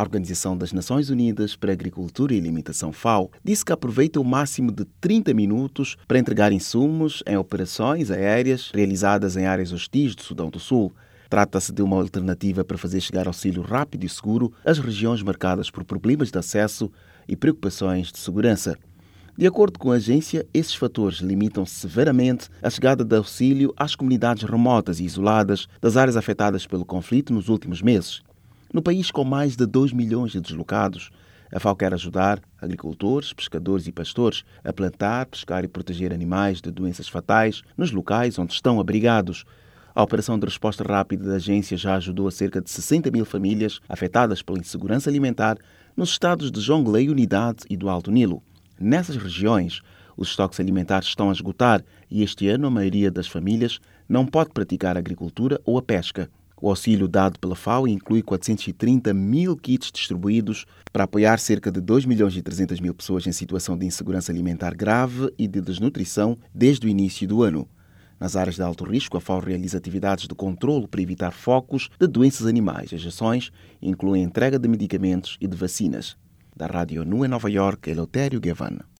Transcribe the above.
A Organização das Nações Unidas para a Agricultura e Alimentação, FAO, disse que aproveita o máximo de 30 minutos para entregar insumos em operações aéreas realizadas em áreas hostis do Sudão do Sul. Trata-se de uma alternativa para fazer chegar auxílio rápido e seguro às regiões marcadas por problemas de acesso e preocupações de segurança. De acordo com a agência, esses fatores limitam severamente a chegada de auxílio às comunidades remotas e isoladas das áreas afetadas pelo conflito nos últimos meses. No país com mais de 2 milhões de deslocados, a FAO quer ajudar agricultores, pescadores e pastores a plantar, pescar e proteger animais de doenças fatais nos locais onde estão abrigados. A operação de resposta rápida da agência já ajudou a cerca de 60 mil famílias afetadas pela insegurança alimentar nos estados de Jonglei, Unidade e do Alto Nilo. Nessas regiões, os estoques alimentares estão a esgotar e este ano a maioria das famílias não pode praticar a agricultura ou a pesca. O auxílio dado pela FAO inclui 430 mil kits distribuídos para apoiar cerca de 2 milhões e 300 mil pessoas em situação de insegurança alimentar grave e de desnutrição desde o início do ano. Nas áreas de alto risco, a FAO realiza atividades de controlo para evitar focos de doenças animais. As ações incluem a entrega de medicamentos e de vacinas. Da Rádio ONU em Nova Iorque, Eleutério Gavan.